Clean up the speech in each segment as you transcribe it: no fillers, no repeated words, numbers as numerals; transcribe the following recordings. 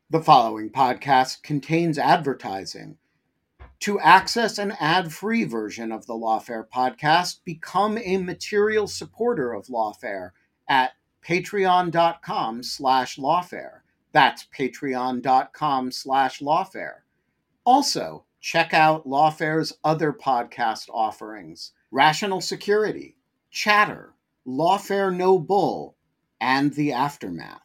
The following podcast contains advertising. To access an ad-free version of the Lawfare podcast, become a material supporter of Lawfare at patreon.com/lawfare. That's patreon.com/lawfare. Also, check out Lawfare's other podcast offerings: Rational Security, Chatter, Lawfare No Bull, and The Aftermath.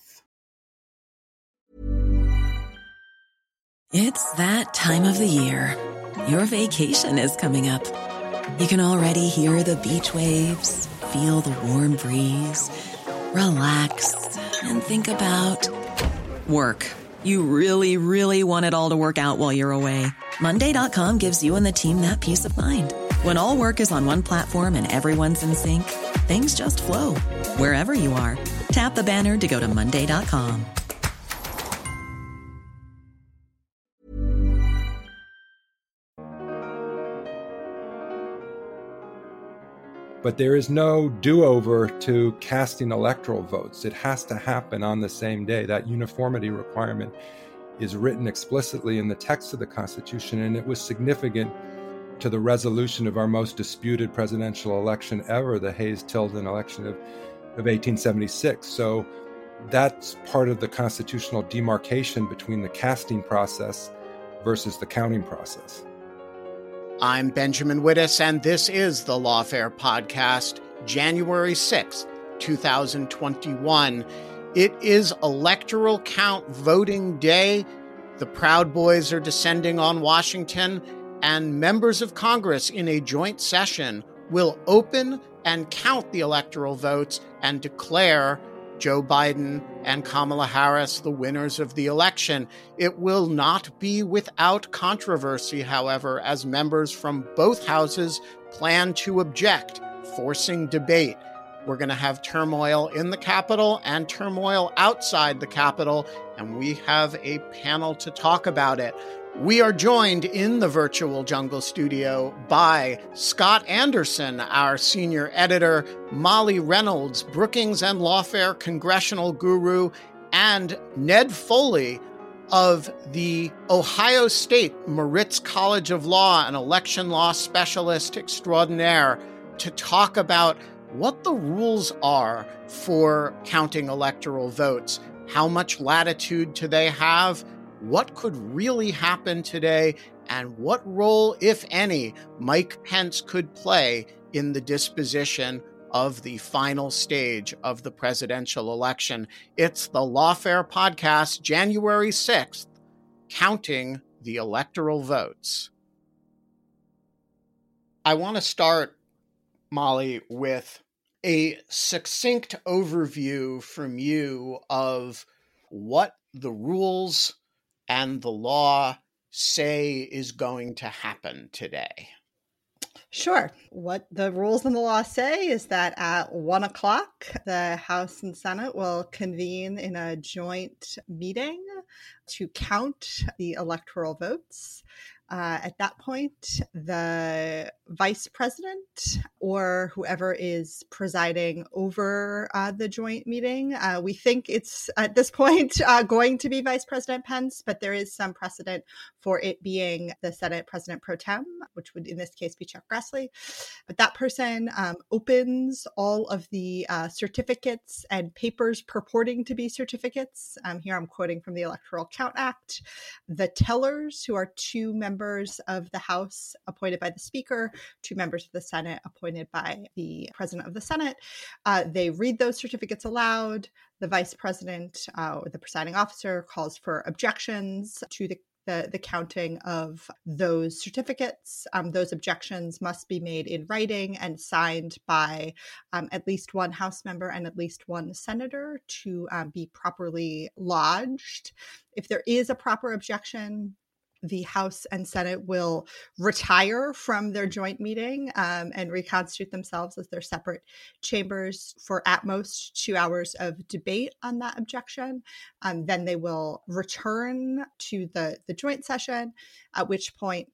It's that time of the year. Your vacation is coming up. You can already hear the beach waves, feel the warm breeze, relax, and think about work. You really, really want it all to work out while you're away. Monday.com gives you and the team that peace of mind. When all work is on one platform and everyone's in sync, things just flow. Wherever you are, tap the banner to go to Monday.com. But there is no do-over to casting electoral votes. It has to happen on the same day. That uniformity requirement is written explicitly in the text of the Constitution, and it was significant to the resolution of our most disputed presidential election ever, the Hayes-Tilden election of 1876. So that's part of the constitutional demarcation between the casting process versus the counting process. I'm Benjamin Wittes, and this is the Lawfare Podcast, January 6th, 2021. It is electoral count voting day. The Proud Boys are descending on Washington, and members of Congress in a joint session will open and count the electoral votes and declare Joe Biden and Kamala Harris the winners of the election. It will not be without controversy, however, as members from both houses plan to object, forcing debate. We're going to have turmoil in the Capitol and turmoil outside the Capitol, and we have a panel to talk about it. We are joined in the virtual Jungle Studio by Scott Anderson, our senior editor, Molly Reynolds, Brookings and Lawfare congressional guru, and Ned Foley of the Ohio State Moritz College of Law, an election law specialist extraordinaire, to talk about what the rules are for counting electoral votes. How much latitude do they have? What could really happen today, and what role, if any, Mike Pence could play in the disposition of the final stage of the presidential election. It's the Lawfare Podcast, January 6th, counting the electoral votes. I want to start, Molly, with a succinct overview from you of what the rules and the law say is going to happen today. Sure. What the rules and the law say is that at 1 o'clock, the House and Senate will convene in a joint meeting to count the electoral votes. At that point, the vice president or whoever is presiding over the joint meeting, we think it's at this point going to be Vice President Pence, but there is some precedent for it being the Senate President Pro Tem, which would in this case be Chuck Grassley. But that person opens all of the certificates and papers purporting to be certificates. Here I'm quoting from the Electoral Count Act. The tellers, who are two members of the House appointed by the Speaker, two members of the Senate appointed by the President of the Senate. They read those certificates aloud. The Vice President or the presiding officer calls for objections to the counting of those certificates. Those objections must be made in writing and signed by at least one House member and at least one senator to be properly lodged. If there is a proper objection, the House and Senate will retire from their joint meeting and reconstitute themselves as their separate chambers for at most 2 hours of debate on that objection. Then they will return to the joint session, at which point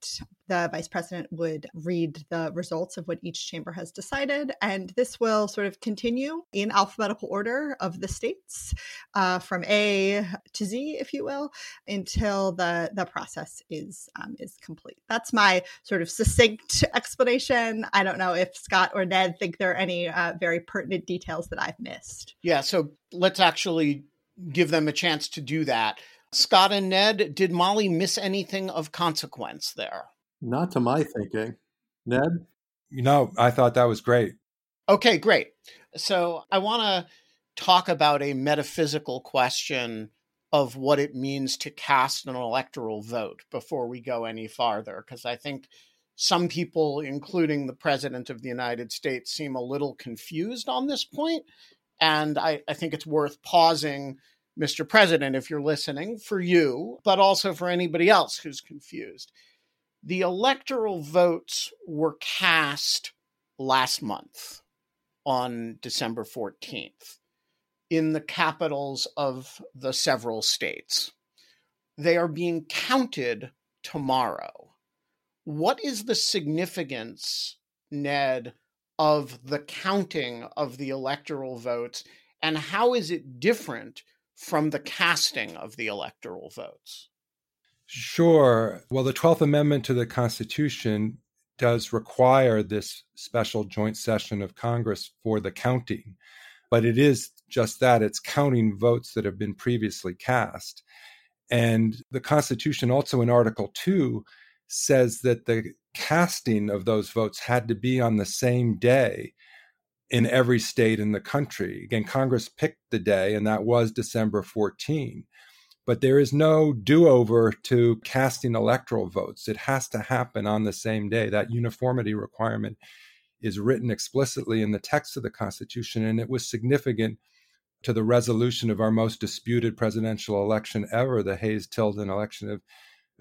the vice president would read the results of what each chamber has decided. And this will sort of continue in alphabetical order of the states from A to Z, if you will, until the process is complete. That's my sort of succinct explanation. I don't know if Scott or Ned think there are any very pertinent details that I've missed. Yeah, so let's actually give them a chance to do that. Scott and Ned, did Molly miss anything of consequence there? Not to my thinking. Ned? I thought that was great. Okay, great. So I want to talk about a metaphysical question of what it means to cast an electoral vote before we go any farther, because I think some people, including the President of the United States, seem a little confused on this point. And I think it's worth pausing, Mr. President, if you're listening, for you, but also for anybody else who's confused. The electoral votes were cast last month on December 14th in the capitals of the several states. They are being counted tomorrow. What is the significance, Ned, of the counting of the electoral votes, and how is it different from the casting of the electoral votes? Sure. Well, the 12th Amendment to the Constitution does require this special joint session of Congress for the counting, but it is just that. It's counting votes that have been previously cast. And the Constitution also in Article 2 says that the casting of those votes had to be on the same day in every state in the country. Again, Congress picked the day, and that was December 14. But there is no do-over to casting electoral votes. It has to happen on the same day. That uniformity requirement is written explicitly in the text of the Constitution, and it was significant to the resolution of our most disputed presidential election ever, the Hayes-Tilden election of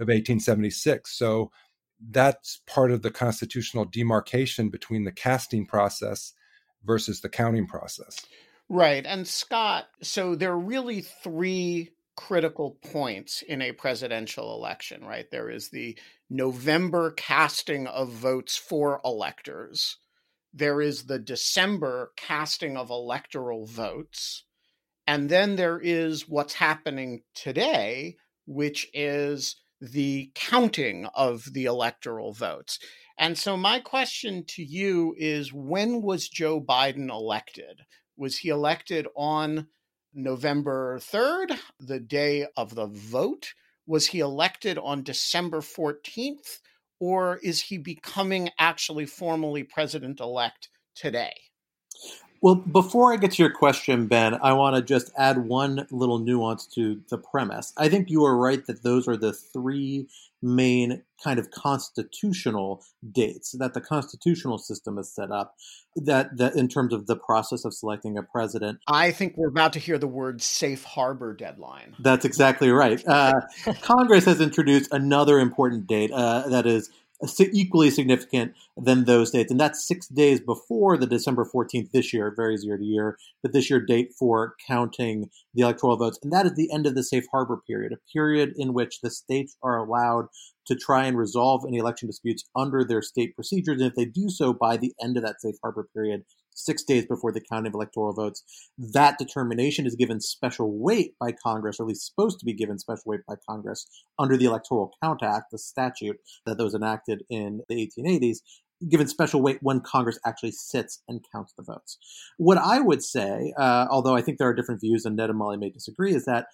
1876. So that's part of the constitutional demarcation between the casting process versus the counting process. Right. And Scott, so there are really three critical points in a presidential election, right? There is the November casting of votes for electors. There is the December casting of electoral votes. And then there is what's happening today, which is the counting of the electoral votes. And so my question to you is, when was Joe Biden elected? Was he elected on November 3rd, the day of the vote? Was he elected on December 14th? Or is he becoming actually formally president-elect today? Well, before I get to your question, Ben, I want to just add one little nuance to the premise. I think you are right that those are the three main kind of constitutional dates that the constitutional system is set up, that in terms of the process of selecting a president. I think we're about to hear the word safe harbor deadline. That's exactly right. Congress has introduced another important date that is equally significant than those dates. And that's 6 days before the December 14th this year. It varies year to year, but this year date for counting the electoral votes. And that is the end of the safe harbor period, a period in which the states are allowed to try and resolve any election disputes under their state procedures. And if they do so by the end of that safe harbor period, 6 days before the counting of electoral votes, that determination is given special weight by Congress, or at least supposed to be given special weight by Congress under the Electoral Count Act, the statute that was enacted in the 1880s, given special weight when Congress actually sits and counts the votes. What I would say, although I think there are different views and Ned and Molly may disagree, is that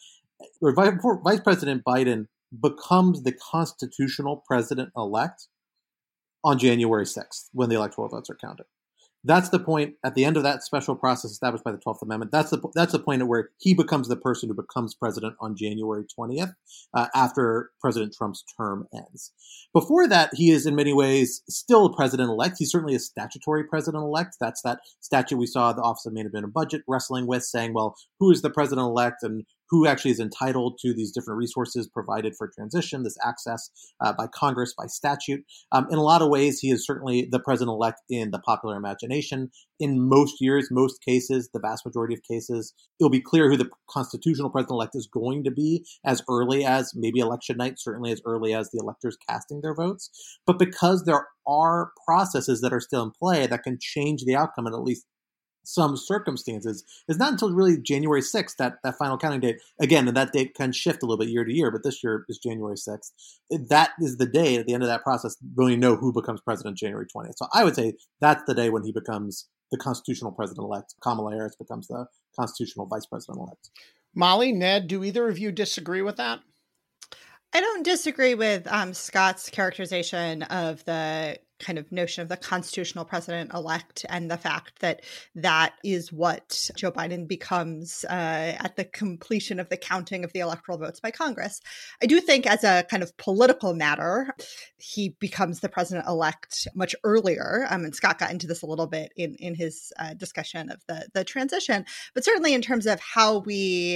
Vice President Biden becomes the constitutional president-elect on January 6th when the electoral votes are counted. That's the point at the end of that special process established by the 12th Amendment. That's the point at where he becomes the person who becomes president on January 20th, after President Trump's term ends. Before that, he is in many ways still a president-elect. He's certainly a statutory president-elect. That's that statute we saw the Office of Management and Budget wrestling with, saying, well, who is the president-elect and who actually is entitled to these different resources provided for transition, this access by Congress, by statute. In a lot of ways, he is certainly the president-elect in the popular imagination. In most years, most cases, the vast majority of cases, it'll be clear who the constitutional president-elect is going to be as early as maybe election night, certainly as early as the electors casting their votes. But because there are processes that are still in play that can change the outcome in at least some circumstances, it's not until really January 6th, that final counting date. Again, and that date can shift a little bit year to year, but this year is January 6th. That is the day at the end of that process when we know who becomes president January 20th. So I would say that's the day when he becomes the constitutional president-elect. Kamala Harris becomes the constitutional vice president-elect. Molly, Ned, do either of you disagree with that? I don't disagree with Scott's characterization of the kind of notion of the constitutional president-elect and the fact that that is what Joe Biden becomes at the completion of the counting of the electoral votes by Congress. I do think as a kind of political matter, he becomes the president-elect much earlier. And Scott got into this a little bit in his discussion of the transition, but certainly in terms of how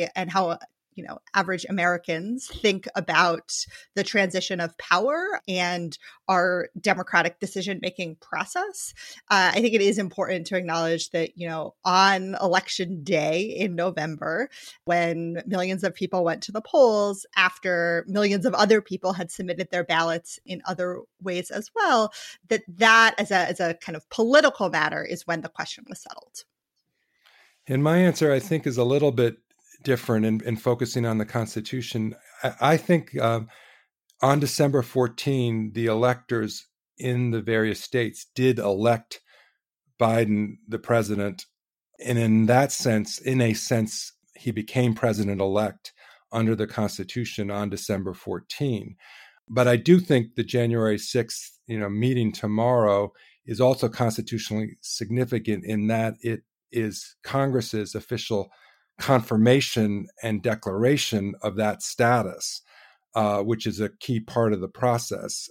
average Americans think about the transition of power and our democratic decision-making process. I think it is important to acknowledge that, on election day in November, when millions of people went to the polls after millions of other people had submitted their ballots in other ways as well, that as a kind of political matter is when the question was settled. And my answer, I think, is a little bit different in focusing on the Constitution. I think on December 14, the electors in the various states did elect Biden the president. And in a sense, he became president-elect under the Constitution on December 14. But I do think the January 6th, meeting tomorrow is also constitutionally significant in that it is Congress's official confirmation and declaration of that status, which is a key part of the process.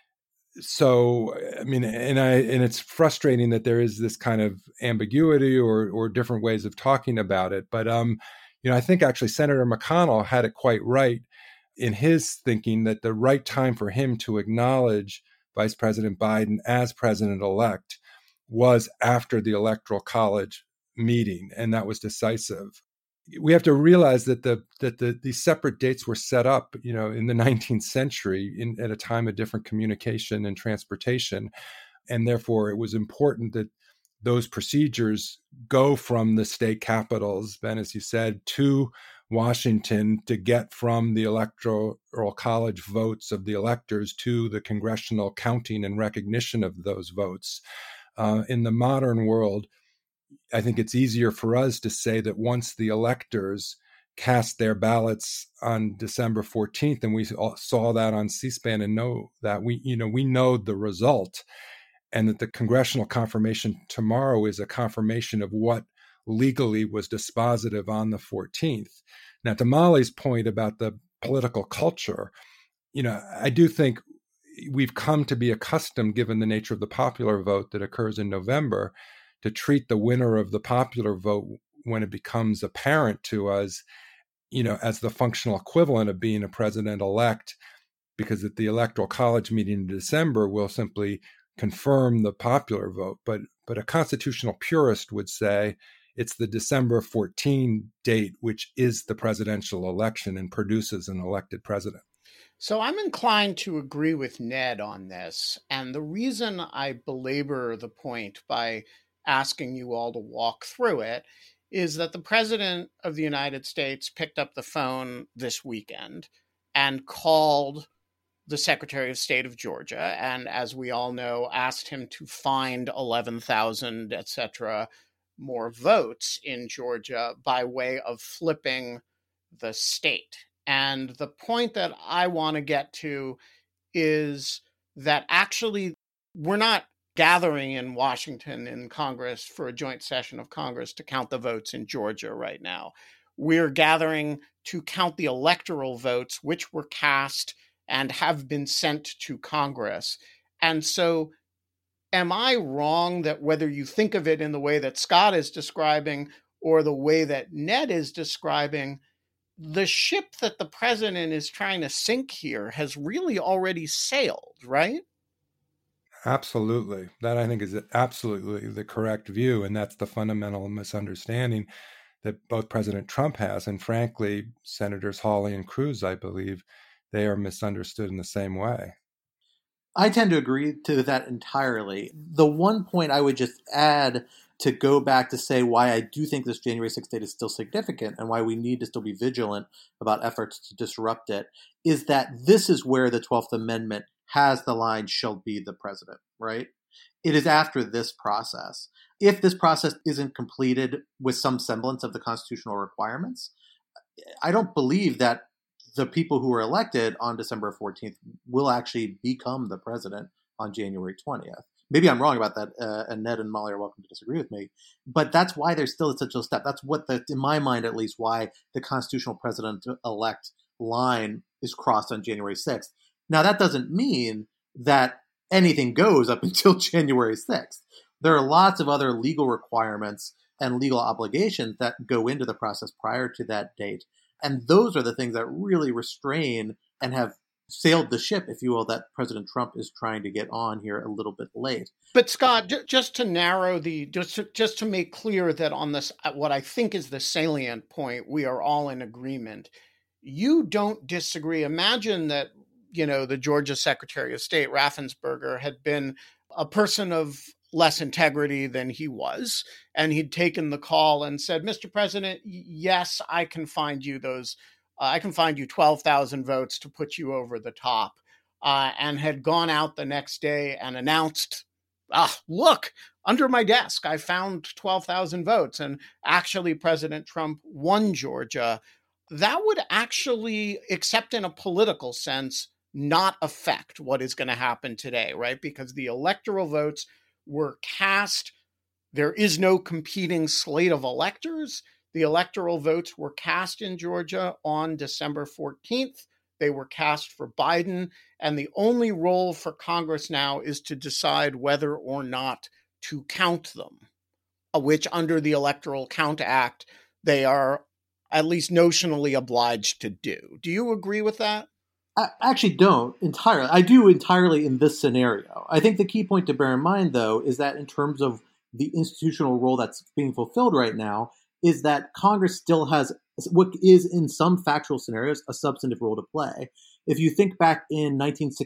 So, and it's frustrating that there is this kind of ambiguity or different ways of talking about it. But, I think actually Senator McConnell had it quite right in his thinking that the right time for him to acknowledge Vice President Biden as president-elect was after the Electoral College meeting, and that was decisive. We have to realize that these separate dates were set up, in the 19th century at a time of different communication and transportation. And therefore, it was important that those procedures go from the state capitals, Ben, as you said, to Washington to get from the Electoral College votes of the electors to the congressional counting and recognition of those votes. In the modern world, I think it's easier for us to say that once the electors cast their ballots on December 14th, and we saw that on C-SPAN and know that we know the result, and that the congressional confirmation tomorrow is a confirmation of what legally was dispositive on the 14th. Now, to Molly's point about the political culture, I do think we've come to be accustomed, given the nature of the popular vote that occurs in November, to treat the winner of the popular vote when it becomes apparent to us, as the functional equivalent of being a president-elect, because at the Electoral College meeting in December will simply confirm the popular vote. But a constitutional purist would say it's the December 14 date, which is the presidential election and produces an elected president. So I'm inclined to agree with Ned on this. And the reason I belabor the point by asking you all to walk through it is that the president of the United States picked up the phone this weekend and called the Secretary of State of Georgia, and as we all know, asked him to find 11,000, et cetera, more votes in Georgia by way of flipping the state. And the point that I want to get to is that actually we're not gathering in Washington in Congress for a joint session of Congress to count the votes in Georgia right now. We're gathering to count the electoral votes, which were cast and have been sent to Congress. And so am I wrong that whether you think of it in the way that Scott is describing or the way that Ned is describing, the ship that the president is trying to sink here has really already sailed, right? Absolutely. That I think is absolutely the correct view. And that's the fundamental misunderstanding that both President Trump has. And frankly, Senators Hawley and Cruz, I believe, they are misunderstood in the same way. I tend to agree to that entirely. The one point I would just add to go back to say why I do think this January 6th date is still significant and why we need to still be vigilant about efforts to disrupt it is that this is where the 12th Amendment has the line, shall be the president, right? It is after this process. If this process isn't completed with some semblance of the constitutional requirements, I don't believe that the people who are elected on December 14th will actually become the president on January 20th. Maybe I'm wrong about that, and Ned and Molly are welcome to disagree with me. But that's why there's still such a step. That's what, in my mind at least, why the constitutional president-elect line is crossed on January 6th. Now, that doesn't mean that anything goes up until January 6th. There are lots of other legal requirements and legal obligations that go into the process prior to that date. And those are the things that really restrain and have sailed the ship, if you will, that President Trump is trying to get on here a little bit late. But Scott, just to narrow just to make clear that on this, what I think is the salient point, we are all in agreement. You don't disagree. Imagine that, the Georgia Secretary of State, Raffensperger, had been a person of less integrity than he was, and he'd taken the call and said, Mr. President, yes, I can find you 12,000 votes to put you over the top, and had gone out the next day and announced, look, under my desk, I found 12,000 votes. And actually, President Trump won Georgia. That would actually, except in a political sense, not affect what is going to happen today, right? Because the electoral votes were cast. There is no competing slate of electors. The electoral votes were cast in Georgia on December 14th. They were cast for Biden. And the only role for Congress now is to decide whether or not to count them, which under the Electoral Count Act, they are at least notionally obliged to do. Do you agree with that? I actually don't entirely. I do entirely in this scenario. I think the key point to bear in mind, though, is that in terms of the institutional role that's being fulfilled right now, is that Congress still has what is in some factual scenarios a substantive role to play. If you think back in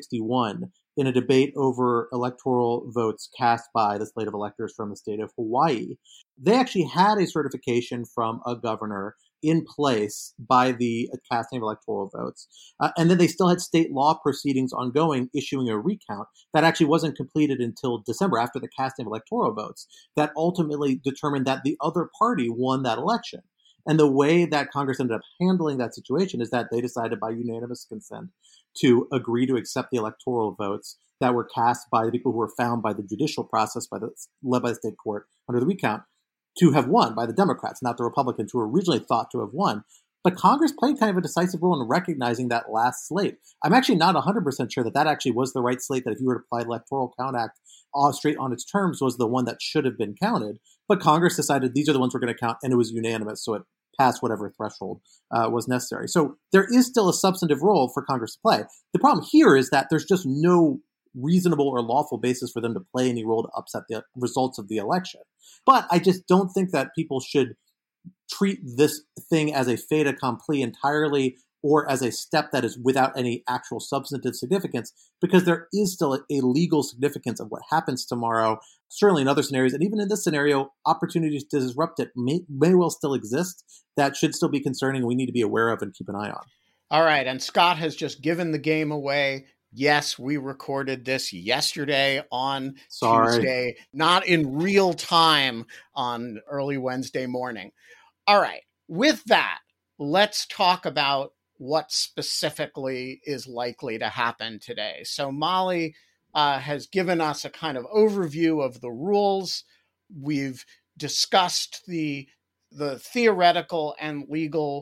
1961, in a debate over electoral votes cast by the slate of electors from the state of Hawaii, they actually had a certification from a governor in place by the casting of electoral votes. And then they still had state law proceedings ongoing, issuing a recount that actually wasn't completed until December after the casting of electoral votes that ultimately determined that the other party won that election. And the way that Congress ended up handling that situation is that they decided by unanimous consent to agree to accept the electoral votes that were cast by the people who were found by the judicial process led by the state court under the recount to have won by the Democrats, not the Republicans who were originally thought to have won. But Congress played kind of a decisive role in recognizing that last slate. I'm actually not 100% sure that actually was the right slate, that if you were to apply the Electoral Count Act straight on its terms was the one that should have been counted. But Congress decided these are the ones we're going to count, and it was unanimous, so it passed whatever threshold was necessary. So there is still a substantive role for Congress to play. The problem here is that there's just no reasonable or lawful basis for them to play any role to upset the results of the election. But I just don't think that people should treat this thing as a fait accompli entirely or as a step that is without any actual substantive significance, because there is still a legal significance of what happens tomorrow, certainly in other scenarios. And even in this scenario, opportunities to disrupt it may well still exist that should still be concerning and we need to be aware of and keep an eye on. All right. And Scott has just given the game away. Yes, we recorded this yesterday on Tuesday, not in real time on early Wednesday morning. All right. With that, let's talk about what specifically is likely to happen today. So Molly has given us a kind of overview of the rules. We've discussed the theoretical and legal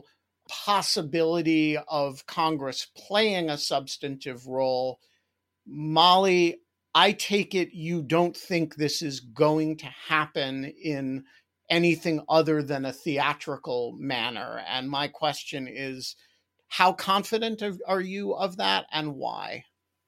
possibility of Congress playing a substantive role. Molly, I take it you don't think this is going to happen in anything other than a theatrical manner. And my question is, how confident are you of that, and why?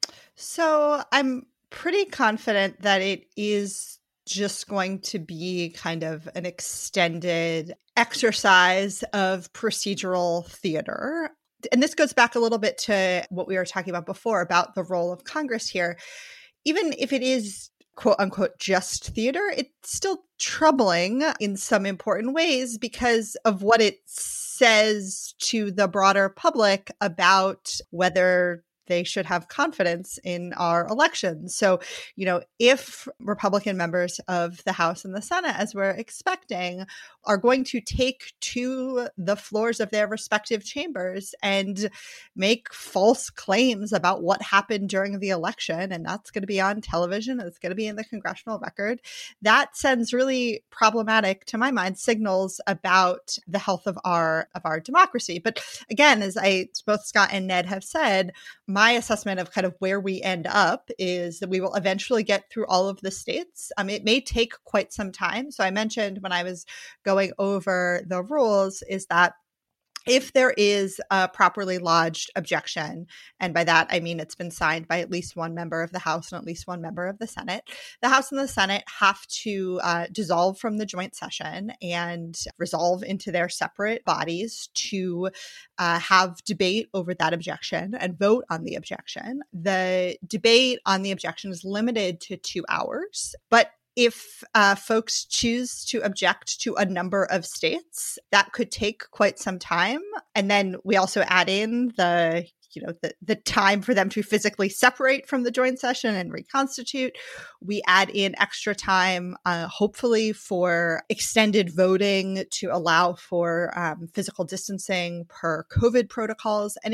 So I'm pretty confident that it is just going to be kind of an extended exercise of procedural theater. And this goes back a little bit to what we were talking about before about the role of Congress here. Even if it is quote unquote just theater, it's still troubling in some important ways because of what it says to the broader public about whether they should have confidence in our elections. So, if Republican members of the House and the Senate, as we're expecting, are going to take to the floors of their respective chambers and make false claims about what happened during the election, and that's going to be on television, it's going to be in the congressional record, that sends really problematic, to my mind, signals about the health of our democracy. But again, as both Scott and Ned have said, my assessment of kind of where we end up is that we will eventually get through all of the states. It may take quite some time. So I mentioned when I was going over the rules is that if there is a properly lodged objection, and by that I mean it's been signed by at least one member of the House and at least one member of the Senate, the House and the Senate have to dissolve from the joint session and resolve into their separate bodies to have debate over that objection and vote on the objection. The debate on the objection is limited to 2 hours, but if folks choose to object to a number of states, that could take quite some time. And then we also add in the time for them to physically separate from the joint session and reconstitute. We add in extra time, hopefully for extended voting to allow for physical distancing per COVID protocols. And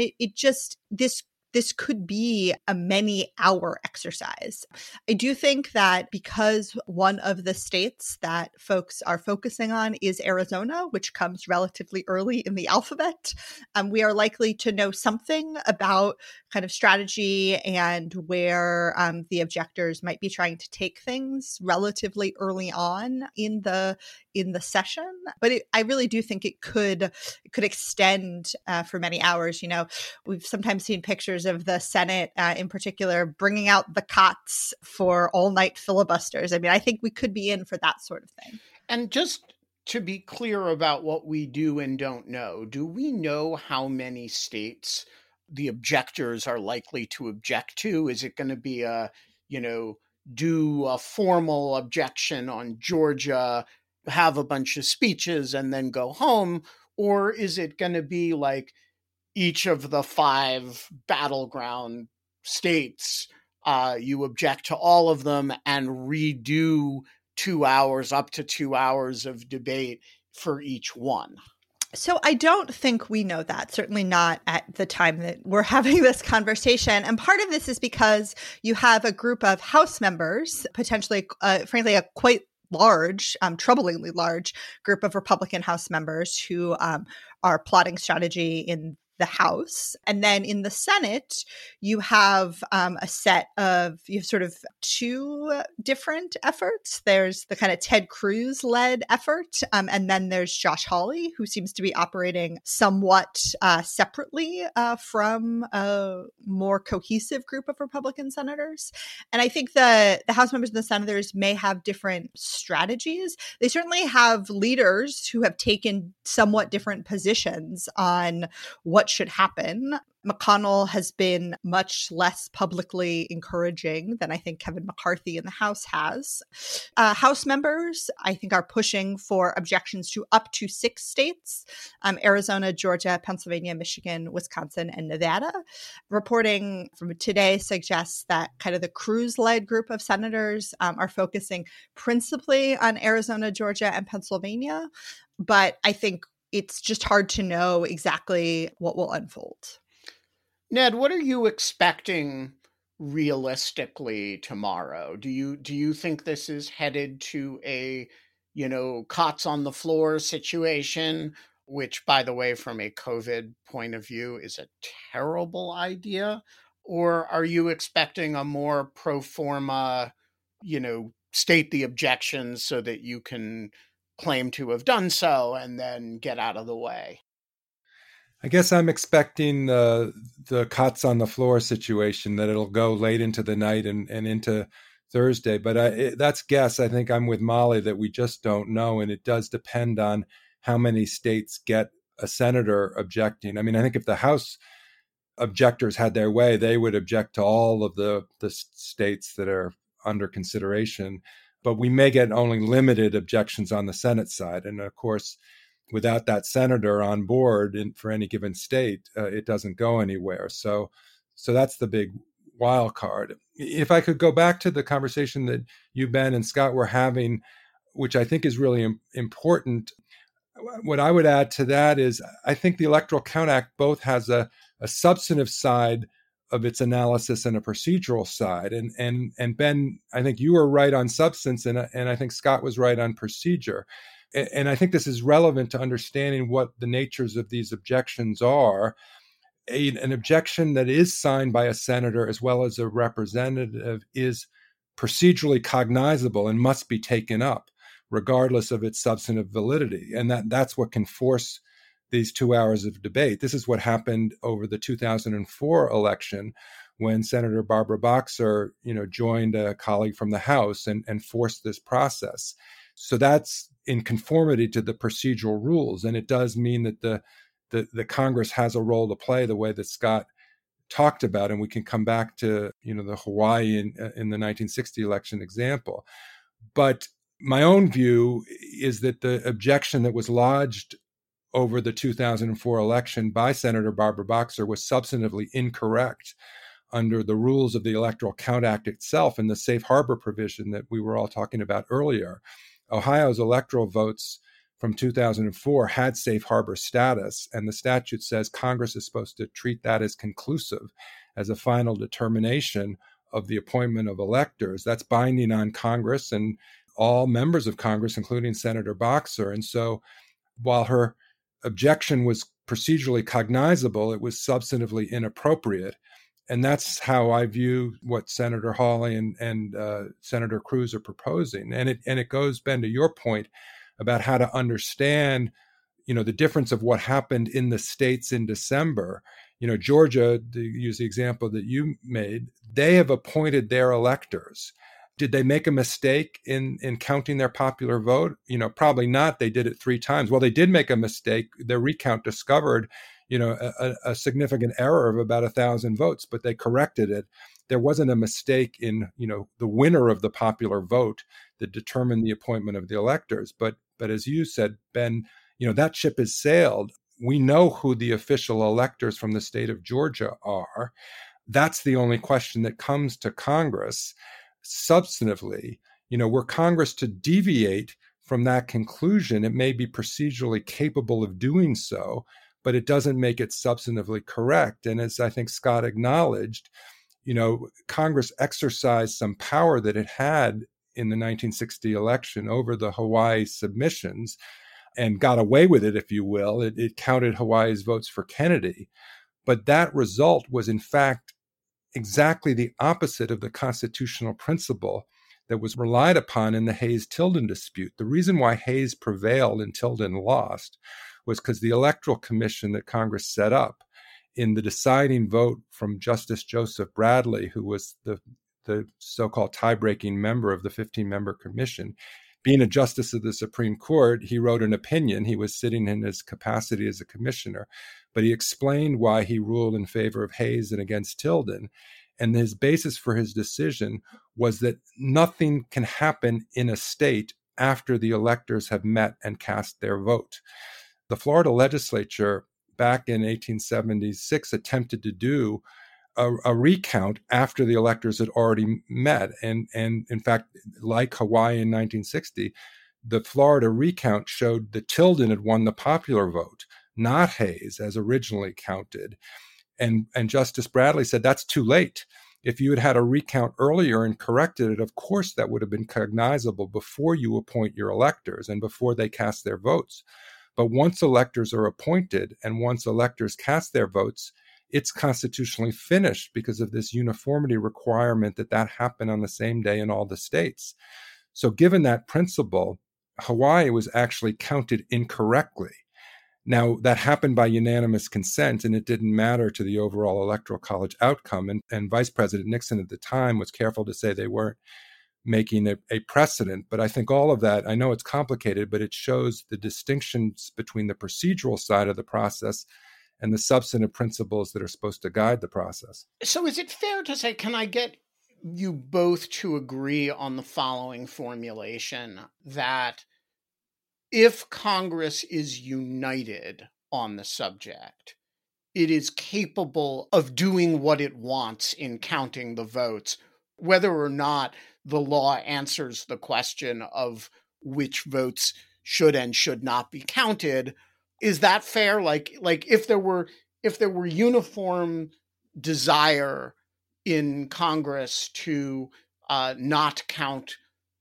this could be a many-hour exercise. I do think that because one of the states that folks are focusing on is Arizona, which comes relatively early in the alphabet, we are likely to know something about kind of strategy and where the objectors might be trying to take things relatively early on in the session. But I really do think it could extend for many hours. We've sometimes seen pictures of the Senate in particular bringing out the cots for all-night filibusters. I think we could be in for that sort of thing. And just to be clear about what we do and don't know, do we know how many states the objectors are likely to object to? Is it going to be do a formal objection on Georgia, have a bunch of speeches, and then go home? Or is it going to be like each of the 5 battleground states, you object to all of them and redo 2 hours, up to 2 hours of debate for each one? So I don't think we know that, certainly not at the time that we're having this conversation. And part of this is because you have a group of House members, potentially, frankly, a quite large, troublingly large group of Republican House members who are plotting strategy in the House. And then in the Senate, you have you have sort of 2 different efforts. There's the kind of Ted Cruz-led effort, and then there's Josh Hawley, who seems to be operating somewhat separately from a more cohesive group of Republican senators. And I think the House members and the senators may have different strategies. They certainly have leaders who have taken somewhat different positions on what should happen. McConnell has been much less publicly encouraging than I think Kevin McCarthy in the House has. House members, I think, are pushing for objections to up to 6 states, Arizona, Georgia, Pennsylvania, Michigan, Wisconsin, and Nevada. Reporting from today suggests that kind of the Cruz-led group of senators are focusing principally on Arizona, Georgia, and Pennsylvania. But I think it's just hard to know exactly what will unfold. Ned, what are you expecting realistically tomorrow? Do you think this is headed to a, cots on the floor situation, which, by the way, from a COVID point of view is a terrible idea? Or are you expecting a more pro forma, state the objections so that you can claim to have done so and then get out of the way. I guess I'm expecting the cots on the floor situation, that it'll go late into the night and into Thursday. But that's guess. I think I'm with Molly that we just don't know. And it does depend on how many states get a senator objecting. I mean, I think if the House objectors had their way, they would object to all of the states that are under consideration. But we may get only limited objections on the Senate side. And of course, without that senator on board for any given state, it doesn't go anywhere. So that's the big wild card. If I could go back to the conversation that you, Ben, and Scott were having, which I think is really important, what I would add to that is I think the Electoral Count Act both has a substantive side of its analysis and a procedural side. And Ben, I think you were right on substance, and I think Scott was right on procedure. And I think this is relevant to understanding what the natures of these objections are. An objection that is signed by a senator as well as a representative is procedurally cognizable and must be taken up, regardless of its substantive validity. And that's what can force these 2 hours of debate. This is what happened over the 2004 election when Senator Barbara Boxer, joined a colleague from the House and forced this process. So that's in conformity to the procedural rules. And it does mean that the Congress has a role to play the way that Scott talked about. And we can come back to, the Hawaii in the 1960 election example. But my own view is that the objection that was lodged over the 2004 election by Senator Barbara Boxer was substantively incorrect under the rules of the Electoral Count Act itself and the safe harbor provision that we were all talking about earlier. Ohio's electoral votes from 2004 had safe harbor status, and the statute says Congress is supposed to treat that as conclusive, as a final determination of the appointment of electors. That's binding on Congress and all members of Congress, including Senator Boxer. And so while her objection was procedurally cognizable, it was substantively inappropriate. And that's how I view what Senator Hawley and Senator Cruz are proposing. And it goes, Ben, to your point about how to understand, the difference of what happened in the states in December. Georgia, to use the example that you made, they have appointed their electors. Did they make a mistake in counting their popular vote? Probably not. They did it 3 times. Well, they did make a mistake. Their recount discovered a significant error of about 1,000 votes, but they corrected it. There wasn't a mistake in, the winner of the popular vote that determined the appointment of the electors. But as you said, Ben, that ship has sailed. We know who the official electors from the state of Georgia are. That's the only question that comes to Congress substantively. Were Congress to deviate from that conclusion, it may be procedurally capable of doing so, but it doesn't make it substantively correct. And as I think Scott acknowledged, Congress exercised some power that it had in the 1960 election over the Hawaii submissions and got away with it, if you will. It counted Hawaii's votes for Kennedy. But that result was, in fact, exactly the opposite of the constitutional principle that was relied upon in the Hayes-Tilden dispute. The reason why Hayes prevailed and Tilden lost was because the Electoral Commission that Congress set up, in the deciding vote from Justice Joseph Bradley, who was the so-called tie-breaking member of the 15-member commission, being a justice of the Supreme Court, he wrote an opinion. He was sitting in his capacity as a commissioner, but he explained why he ruled in favor of Hayes and against Tilden. And his basis for his decision was that nothing can happen in a state after the electors have met and cast their vote. The Florida legislature back in 1876 attempted to do a recount after the electors had already met. And in fact, like Hawaii in 1960, the Florida recount showed that Tilden had won the popular vote, not Hayes, as originally counted. And Justice Bradley said, that's too late. If you had had a recount earlier and corrected it, of course that would have been cognizable before you appoint your electors and before they cast their votes. But once electors are appointed and once electors cast their votes, it's constitutionally finished because of this uniformity requirement that happen on the same day in all the states. So given that principle, Hawaii was actually counted incorrectly. Now, that happened by unanimous consent, and it didn't matter to the overall Electoral College outcome. And Vice President Nixon at the time was careful to say they weren't making a precedent. But I think all of that, I know it's complicated, but it shows the distinctions between the procedural side of the process and the substantive principles that are supposed to guide the process. So is it fair to say, can I get you both to agree on the following formulation, that if Congress is united on the subject, it is capable of doing what it wants in counting the votes, whether or not the law answers the question of which votes should and should not be counted? Is that fair? Like if there were uniform desire in Congress to not count,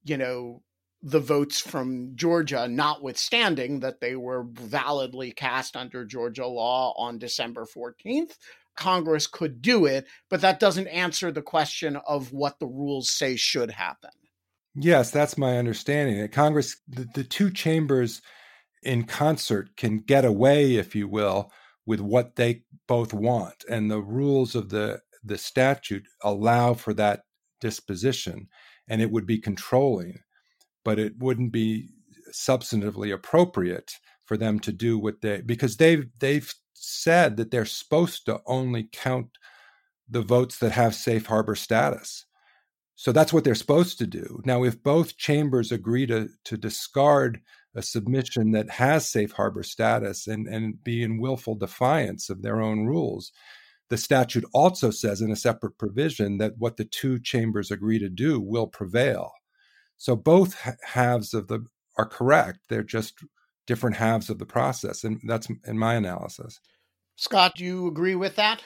the votes from Georgia, notwithstanding that they were validly cast under Georgia law on December 14th, Congress could do it, but that doesn't answer the question of what the rules say should happen. Yes, that's my understanding. That Congress, the two chambers in concert can get away, if you will, with what they both want. And the rules of the statute allow for that disposition, and it would be controlling. But it wouldn't be substantively appropriate for them to do because they've said that they're supposed to only count the votes that have safe harbor status. So that's what they're supposed to do. Now, if both chambers agree to discard a submission that has safe harbor status and be in willful defiance of their own rules, the statute also says in a separate provision that what the two chambers agree to do will prevail. So both halves are correct. They're just different halves of the process. And that's in my analysis. Scott, do you agree with that?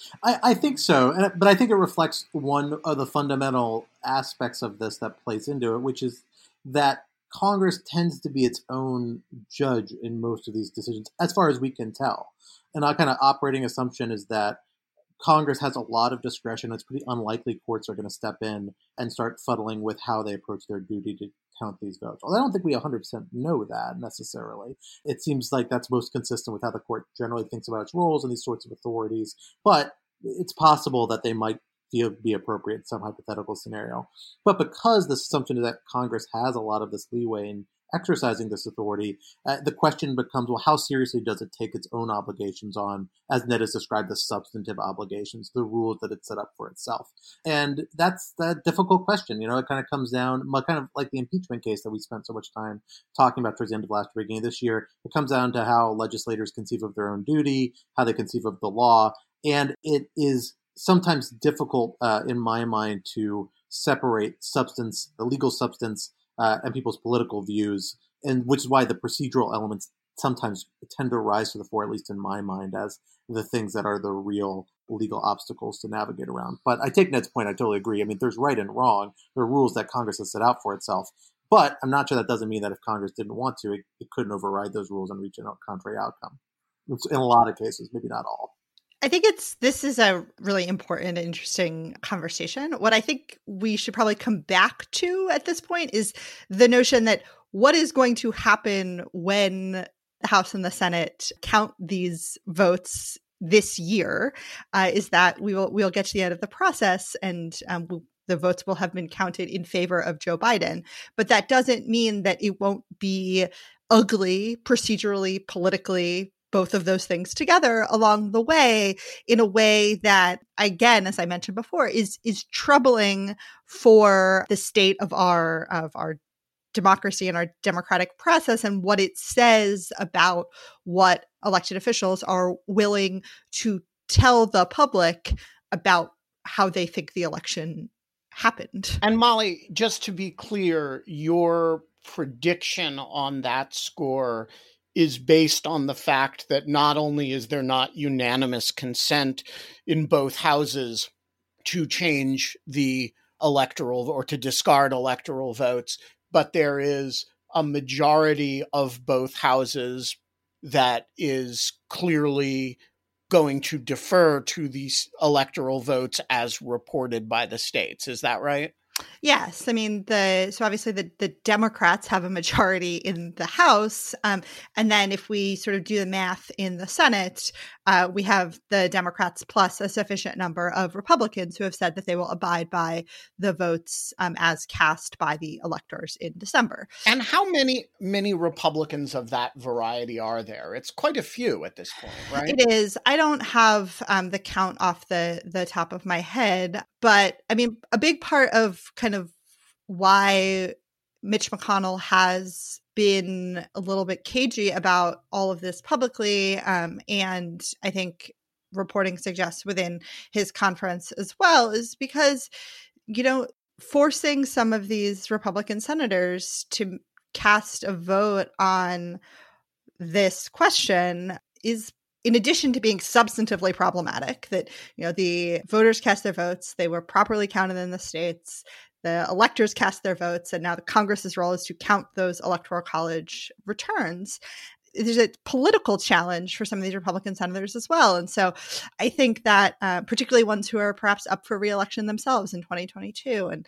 I think so. But I think it reflects one of the fundamental aspects of this that plays into it, which is that Congress tends to be its own judge in most of these decisions, as far as we can tell. And our kind of operating assumption is that Congress has a lot of discretion. It's pretty unlikely courts are going to step in and start fuddling with how they approach their duty to count these votes. Well, I don't think we 100% know that necessarily. It seems like that's most consistent with how the court generally thinks about its roles and these sorts of authorities. But it's possible that they might be appropriate in some hypothetical scenario. But because the assumption is that Congress has a lot of this leeway in exercising this authority, the question becomes, well, how seriously does it take its own obligations on, as Ned has described, the substantive obligations, the rules that it set up for itself? And that's the difficult question. It kind of comes down, kind of like the impeachment case that we spent so much time talking about towards the end of last year, beginning of this year. It comes down to how legislators conceive of their own duty, how they conceive of the law. And it is sometimes difficult, in my mind, to separate substance, the legal substance, and people's political views, and which is why the procedural elements sometimes tend to rise to the fore, at least in my mind, as the things that are the real legal obstacles to navigate around. But I take Ned's point. I totally agree. I mean, there's right and wrong. There are rules that Congress has set out for itself. But I'm not sure that doesn't mean that if Congress didn't want to, it couldn't override those rules and reach a contrary outcome. In a lot of cases, maybe not all. I think this is a really important and interesting conversation. What I think we should probably come back to at this point is the notion that what is going to happen when the House and the Senate count these votes this year is that we'll get to the end of the process and the votes will have been counted in favor of Joe Biden. But that doesn't mean that it won't be ugly, procedurally, politically, both of those things together along the way in a way that, again, as I mentioned before, is troubling for the state of our democracy and our democratic process and what it says about what elected officials are willing to tell the public about how they think the election happened. And Molly, just to be clear, your prediction on that score is based on the fact that not only is there not unanimous consent in both houses to change the electoral or to discard electoral votes, but there is a majority of both houses that is clearly going to defer to these electoral votes as reported by the states. Is that right? Yes. I mean, so obviously the Democrats have a majority in the House. And then if we sort of do the math in the Senate, we have the Democrats plus a sufficient number of Republicans who have said that they will abide by the votes as cast by the electors in December. And how many Republicans of that variety are there? It's quite a few at this point, right? It is. I don't have the count off the top of my head, but I mean, a big part of kind of why Mitch McConnell has been a little bit cagey about all of this publicly, and I think reporting suggests within his conference as well, is because, forcing some of these Republican senators to cast a vote on this question is, in addition to being substantively problematic, that, the voters cast their votes, they were properly counted in the states, the electors cast their votes, and now the Congress's role is to count those electoral college returns. There's a political challenge for some of these Republican senators as well. And so I think that particularly ones who are perhaps up for re-election themselves in 2022. And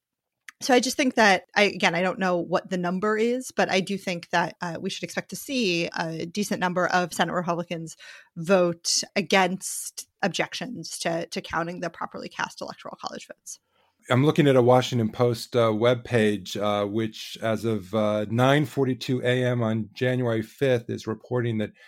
so I just think that, I don't know what the number is, but I do think that we should expect to see a decent number of Senate Republicans vote against objections to counting the properly cast electoral college votes. I'm looking at a Washington Post webpage, which as of 9:42 a.m. on January 5th is reporting that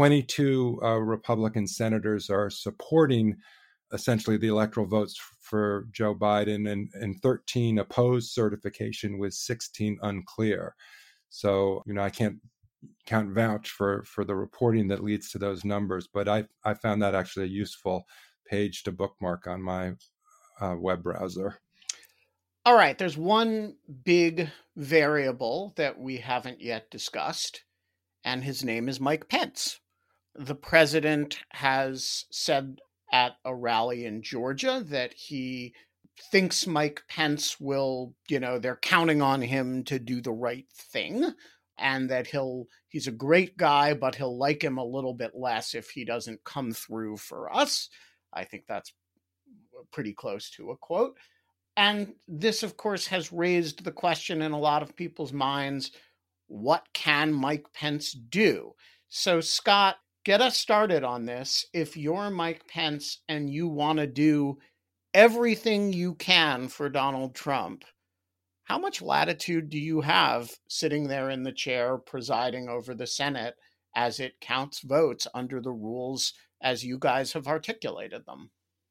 22 Republican senators are supporting essentially the electoral votes for Joe Biden, and 13 oppose certification with 16 unclear. So, I can't vouch for the reporting that leads to those numbers, but I found that actually a useful page to bookmark on my web browser. All right, there's one big variable that we haven't yet discussed, and his name is Mike Pence. The president has said at a rally in Georgia that he thinks Mike Pence will, they're counting on him to do the right thing, and that he's a great guy, but he'll like him a little bit less if he doesn't come through for us. I think that's pretty close to a quote. And this, of course, has raised the question in a lot of people's minds, what can Mike Pence do? So, Scott, get us started on this. If you're Mike Pence and you want to do everything you can for Donald Trump, how much latitude do you have sitting there in the chair presiding over the Senate as it counts votes under the rules as you guys have articulated them?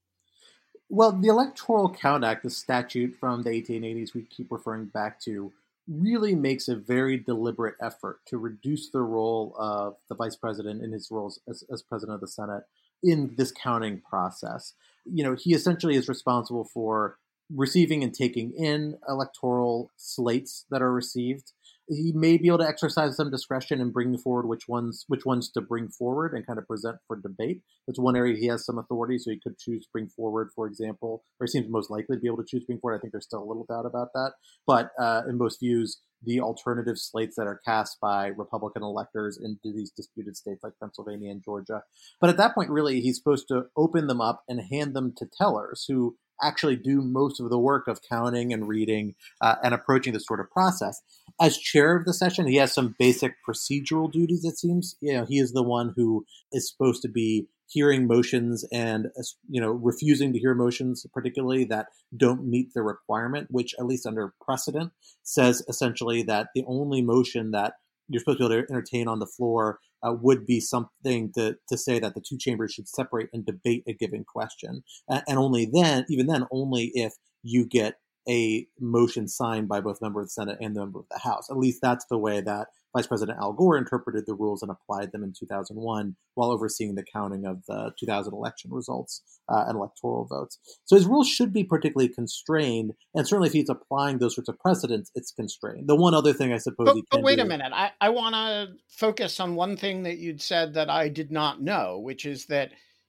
Well, the Electoral Count Act, the statute from the 1880s we keep referring back to, really makes a very deliberate effort to reduce the role of the vice president in his roles as president of the Senate in this counting process. He essentially is responsible for receiving and taking in electoral slates that are received. He may be able to exercise some discretion in bringing forward which ones to bring forward and kind of present for debate. That's one area he has some authority, so he could choose to bring forward, for example, or seems most likely to be able to choose to bring forward. I think there's still a little doubt about that. But in most views, the alternative slates that are cast by Republican electors into these disputed states like Pennsylvania and Georgia. But at that point, really, he's supposed to open them up and hand them to tellers who actually do most of the work of counting and reading and approaching this sort of process. As chair of the session, he has some basic procedural duties, it seems. He is the one who is supposed to be hearing motions and, refusing to hear motions, particularly that don't meet the requirement, which at least under precedent says essentially that the only motion that you're supposed to be able to entertain on the floor would be something to say that the two chambers should separate and debate a given question. And only then, only if you get a motion signed by both member of the Senate and the member of the House. At least that's the way that Vice President Al Gore interpreted the rules and applied them in 2001 while overseeing the counting of the 2000 election results and electoral votes. So his rules should be particularly constrained, and certainly if he's applying those sorts of precedents, it's constrained. The one other thing I suppose he can But wait a minute. I want to focus on one thing that you'd said that I did not know, which is that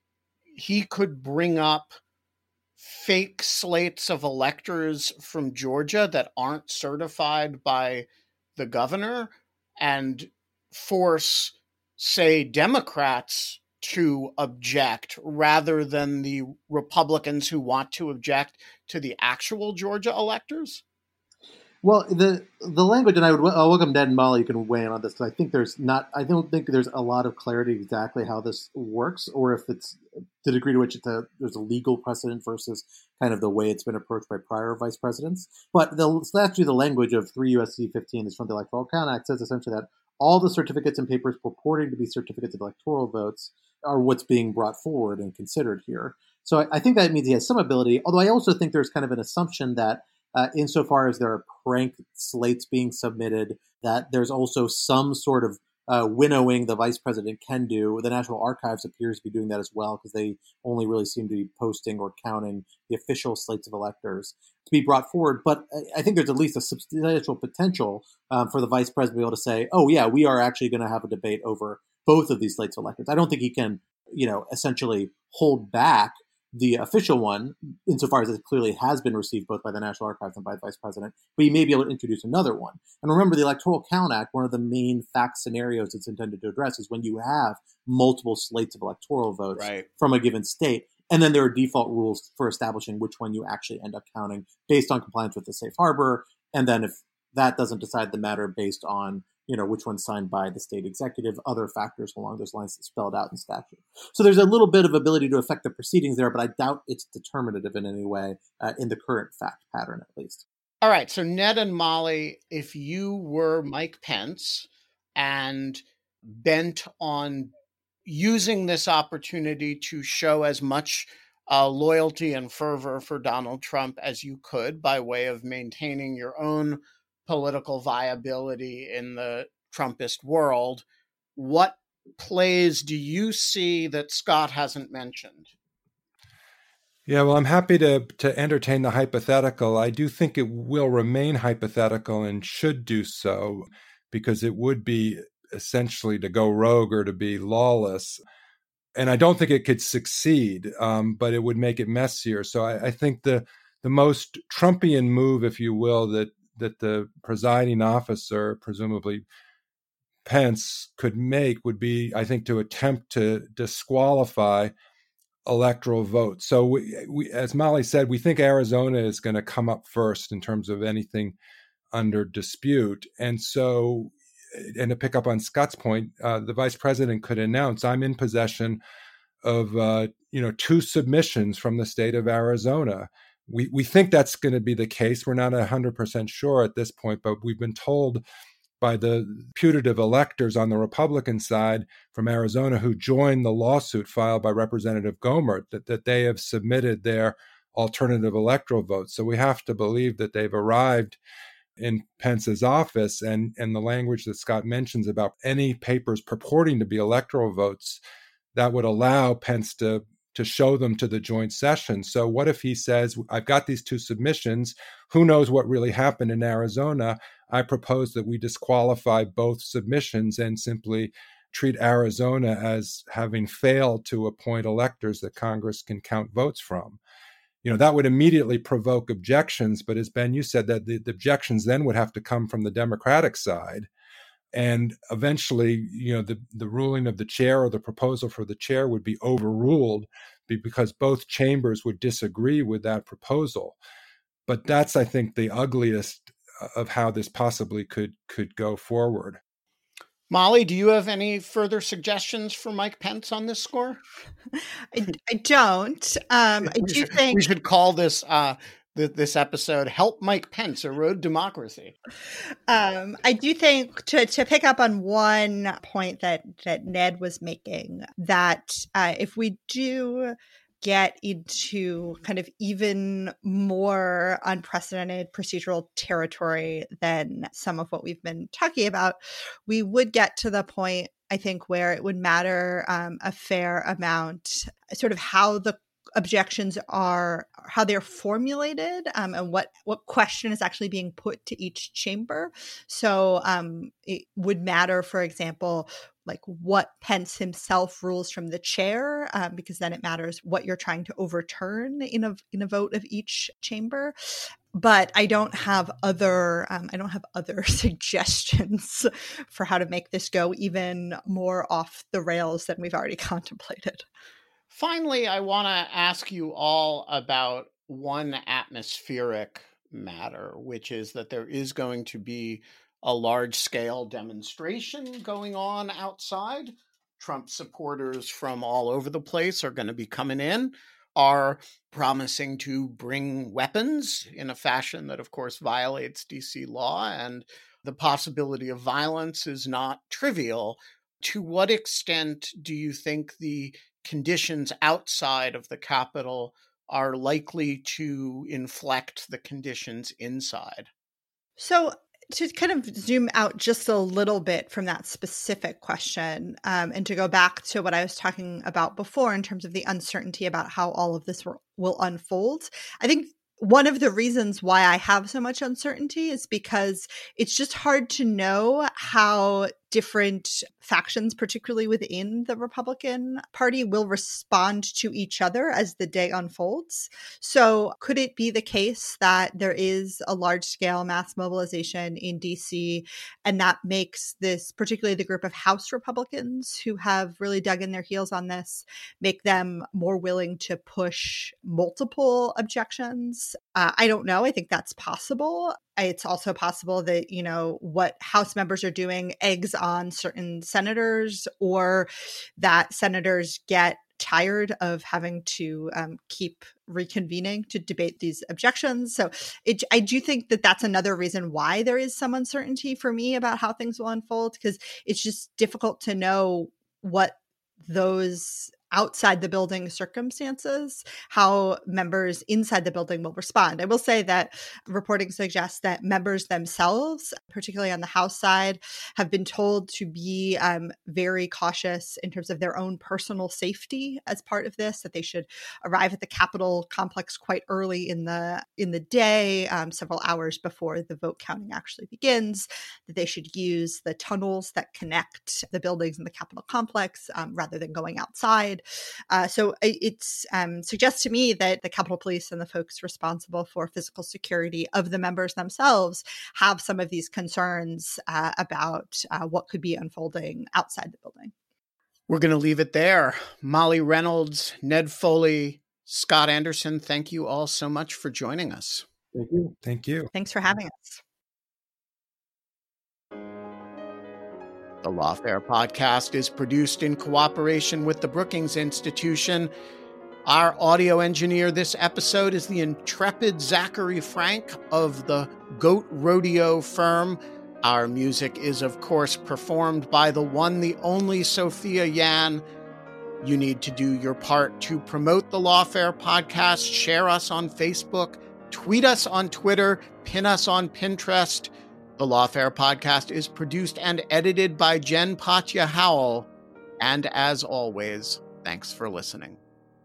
he could bring up fake slates of electors from Georgia that aren't certified by the governor and force, say, Democrats to object rather than the Republicans who want to object to the actual Georgia electors? Well, the language, and I'll welcome Ned and Molly. You can weigh in on this. I don't think there's a lot of clarity exactly how this works, or if it's the degree to which there's a legal precedent versus kind of the way it's been approached by prior vice presidents. But the language of 3 U.S.C. 15 is from the Electoral Count Act, says essentially that all the certificates and papers purporting to be certificates of electoral votes are what's being brought forward and considered here. So I think that means he has some ability, although I also think there's kind of an assumption that insofar as there are prank slates being submitted, that there's also some sort of winnowing the vice president can do. The National Archives appears to be doing that as well, because they only really seem to be posting or counting the official slates of electors to be brought forward. But I think there's at least a substantial potential for the vice president to be able to say, oh, yeah, we are actually going to have a debate over both of these slates of electors. I don't think he can, essentially hold back the official one, insofar as it clearly has been received both by the National Archives and by the Vice President, but you may be able to introduce another one. And remember, the Electoral Count Act, one of the main fact scenarios it's intended to address is when you have multiple slates of electoral votes from a given state, and then there are default rules for establishing which one you actually end up counting based on compliance with the safe harbor, and then if that doesn't decide the matter based on which one's signed by the state executive, other factors along those lines that spelled out in statute. So there's a little bit of ability to affect the proceedings there, but I doubt it's determinative in any way in the current fact pattern, at least. All right. So Ned and Molly, if you were Mike Pence and bent on using this opportunity to show as much loyalty and fervor for Donald Trump as you could by way of maintaining your own political viability in the Trumpist world, what plays do you see that Scott hasn't mentioned? Yeah, well, I'm happy to entertain the hypothetical. I do think it will remain hypothetical and should do so, because it would be essentially to go rogue or to be lawless. And I don't think it could succeed, but it would make it messier. So I think the most Trumpian move, if you will, that the presiding officer, presumably Pence, could make would be, I think, to attempt to disqualify electoral votes. So we, as Molly said, we think Arizona is going to come up first in terms of anything under dispute. And so, and to pick up on Scott's point, the vice president could announce, I'm in possession of, 2 submissions from the state of Arizona. We think that's going to be the case. We're not 100% sure at this point, but we've been told by the putative electors on the Republican side from Arizona who joined the lawsuit filed by Representative Gohmert that they have submitted their alternative electoral votes. So we have to believe that they've arrived in Pence's office, and the language that Scott mentions about any papers purporting to be electoral votes, that would allow Pence to show them to the joint session. So what if he says, I've got these 2 submissions, who knows what really happened in Arizona? I propose that we disqualify both submissions and simply treat Arizona as having failed to appoint electors that Congress can count votes from. That would immediately provoke objections, but as Ben, you said, that the objections then would have to come from the Democratic side. And eventually, the ruling of the chair or the proposal for the chair would be overruled because both chambers would disagree with that proposal. But that's, I think, the ugliest of how this possibly could go forward. Molly, do you have any further suggestions for Mike Pence on this score? I don't. I do think we should call this this episode "Help Mike Pence Erode Democracy." I do think to pick up on one point that Ned was making, that if we do get into kind of even more unprecedented procedural territory than some of what we've been talking about, we would get to the point, I think, where it would matter a fair amount, sort of how the objections are, how they're formulated, and what question is actually being put to each chamber. So it would matter, for example, like what Pence himself rules from the chair, because then it matters what you're trying to overturn in a vote of each chamber. But I don't have other suggestions for how to make this go even more off the rails than we've already contemplated. Finally, I want to ask you all about one atmospheric matter, which is that there is going to be a large-scale demonstration going on outside. Trump supporters from all over the place are going to be coming in, are promising to bring weapons in a fashion that, of course, violates DC law, and the possibility of violence is not trivial. To what extent do you think the conditions outside of the Capitol are likely to inflect the conditions inside? So to kind of zoom out just a little bit from that specific question, and to go back to what I was talking about before in terms of the uncertainty about how all of this will unfold, I think one of the reasons why I have so much uncertainty is because it's just hard to know how different factions, particularly within the Republican Party, will respond to each other as the day unfolds. So could it be the case that there is a large-scale mass mobilization in DC, and that makes this, particularly the group of House Republicans who have really dug in their heels on this, make them more willing to push multiple objections? I don't know. I think that's possible. It's also possible that, what House members are doing eggs on certain senators, or that senators get tired of having to keep reconvening to debate these objections. So I do think that that's another reason why there is some uncertainty for me about how things will unfold, because it's just difficult to know what those outside the building circumstances, how members inside the building will respond. I will say that reporting suggests that members themselves, particularly on the House side, have been told to be very cautious in terms of their own personal safety as part of this, that they should arrive at the Capitol complex quite early in the day, several hours before the vote counting actually begins, that they should use the tunnels that connect the buildings in the Capitol complex rather than going outside. So it suggests to me that the Capitol Police and the folks responsible for physical security of the members themselves have some of these concerns about what could be unfolding outside the building. We're going to leave it there. Molly Reynolds, Ned Foley, Scott Anderson, thank you all so much for joining us. Thank you. Thank you. Thanks for having us. The Lawfare podcast is produced in cooperation with the Brookings Institution. Our audio engineer this episode is the intrepid Zachary Frank of the Goat Rodeo firm. Our music is, of course, performed by the one, the only Sophia Yan. You need to do your part to promote the Lawfare podcast. Share us on Facebook, tweet us on Twitter, pin us on Pinterest. The Lawfare podcast is produced and edited by Jen Patja Howell. And as always, thanks for listening.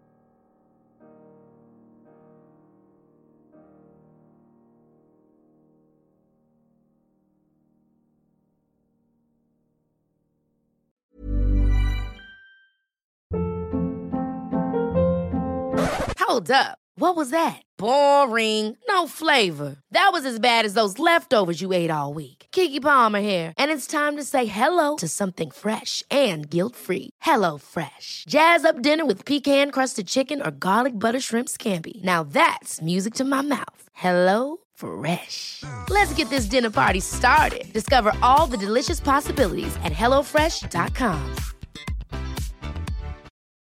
Hold up. What was that? Boring. No flavor. That was as bad as those leftovers you ate all week. Keke Palmer here. And it's time to say hello to something fresh and guilt-free. HelloFresh. Jazz up dinner with pecan-crusted chicken or garlic butter shrimp scampi. Now that's music to my mouth. HelloFresh. Let's get this dinner party started. Discover all the delicious possibilities at HelloFresh.com.